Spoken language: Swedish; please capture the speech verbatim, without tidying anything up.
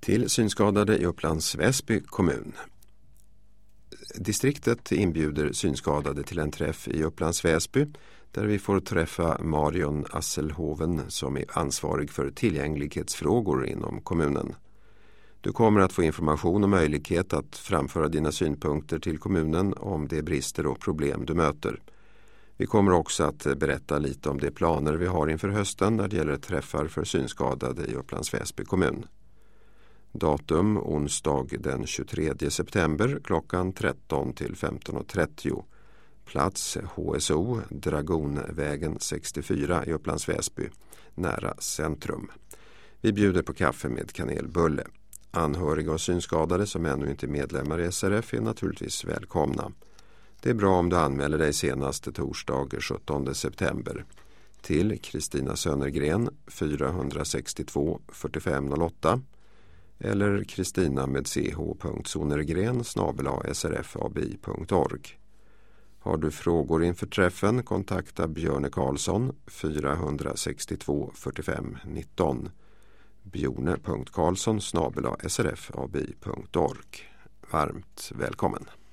Till synskadade i Upplands Väsby kommun. Distriktet inbjuder synskadade till en träff i Upplands Väsby där vi får träffa Marion Asselhoven som är ansvarig för tillgänglighetsfrågor inom kommunen. Du kommer att få information och möjlighet att framföra dina synpunkter till kommunen om de brister och problem du möter. Vi kommer också att berätta lite om de planer vi har inför hösten när det gäller träffar för synskadade i Upplands Väsby kommun. Datum onsdag den tjugotredje september klockan tretton till femton och trettio. Plats H S O Dragonvägen sextiofyra i Upplands Väsby, nära centrum. Vi bjuder på kaffe med kanelbulle. Anhöriga och synskadade som ännu inte är medlemmar i S R F är naturligtvis välkomna. Det är bra om du anmäler dig senast torsdag sjuttonde september till Kristina Sönergren fyrahundrasextiotvå fyrtiofem noll åtta eller kristina med ch.sonergren snabel-a srfabi punkt org. Har du frågor inför träffen, kontakta Björne Karlsson fyrahundrasextiotvå fyrtiofem nitton bjorne punkt karlsson snabel-a srfabi punkt org. Varmt välkommen!